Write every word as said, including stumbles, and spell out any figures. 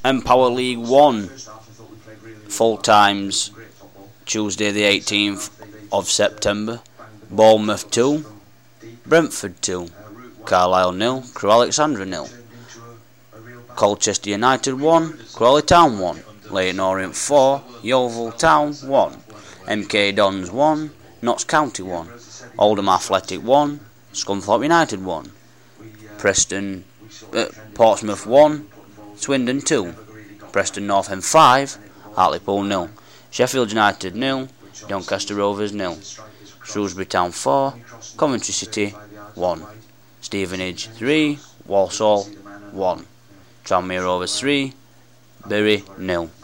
Empower League one. Full times Tuesday the eighteenth of September. Bournemouth two, Brentford two, Carlisle nil, Crewe Alexandra nil. Colchester United one, Crawley Town one, Leyton Orient four, Yeovil Town one, M K Dons one, Notts County one, Oldham Athletic one, Scunthorpe United one, Preston uh, Portsmouth one, Swindon two, Preston North End five, Hartlepool nil, Sheffield United nil, Doncaster Rovers nil, Shrewsbury Town four, Coventry City one, Stevenage three, Walsall one, Tranmere Rovers three, Bury nil.